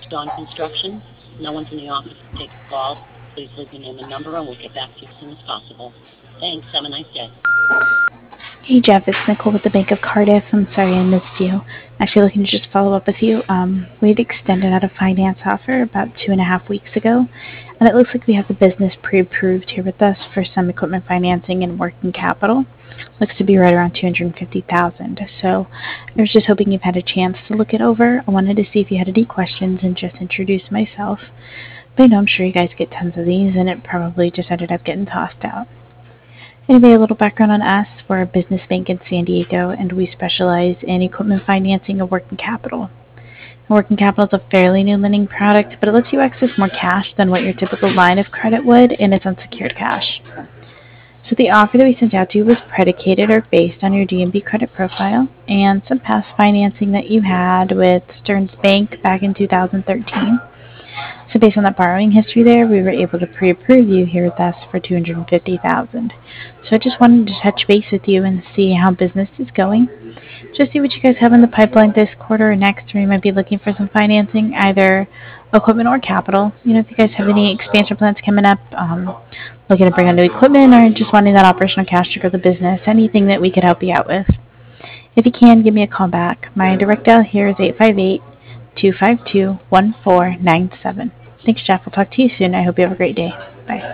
Dawn Construction. No one's in the office to take a call. Please leave your name and number, and we'll get back to you as soon as possible. Thanks. Have a nice day. Hey Jeff, it's Nicole with the Bank of Cardiff. I'm sorry I missed you. Actually, looking to just follow up with you. We had extended out a finance offer about 2.5 weeks ago, and it looks like we have the business pre-approved here with us for some equipment financing and working capital. Looks to be right around 250,000. So I was just hoping you've had a chance to look it over. I wanted to see if you had any questions and just introduce myself. But I'm sure you guys get tons of these, and it probably just ended up getting tossed out. Anyway, a little background on us. We're a business bank in San Diego, and we specialize in equipment financing and working capital. Working capital is a fairly new lending product, but it lets you access more cash than what your typical line of credit would, and it's unsecured cash. So the offer that we sent out to you was predicated or based on your DNB credit profile and some past financing that you had with Stearns Bank back in 2013. So based on that borrowing history there, we were able to pre-approve you here with us for 250,000. So I just wanted to touch base with you and see how business is going. Just see what you guys have in the pipeline this quarter or next, where you might be looking for some financing, either equipment or capital. If you guys have any expansion plans coming up, looking to bring on new equipment, or just wanting that operational cash to grow the business, anything that we could help you out with. If you can, give me a call back. My direct dial here is 858-252-1497. Thanks, Jeff. We'll talk to you soon. I hope you have a great day. Bye.